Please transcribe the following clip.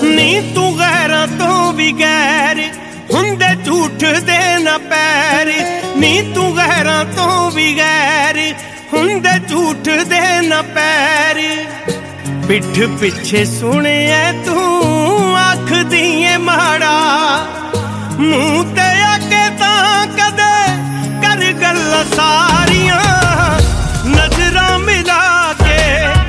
ਨੀ ਤੂੰ ਗੈਰਾਂ ਤੋਂ ਵੀ ਗੈਰ ਹੁੰਦੇ ਝੂਠ ਦੇ ਨਾ ਪੈਰ। ਨੀ ਤੂੰ ਗੈਰਾਂ ਤੋਂ ਵੀ ਗੈਰ ਹੁੰਦੇ ਝੂਠ ਦੇ ਨਾ ਪੈਰ। ਪਿੱਠ ਪਿੱਛੇ ਸੁਣਿਆ ਤੂੰ ਆਖਦੀ ਏ ਮਾੜਾ, ਮੂੰਹ ਤੇ ਆ ਕੇ ਤਾਂ ਕਦੇ ਕਰ ਗੱਲਾਂ ਸਾਰੀਆਂ।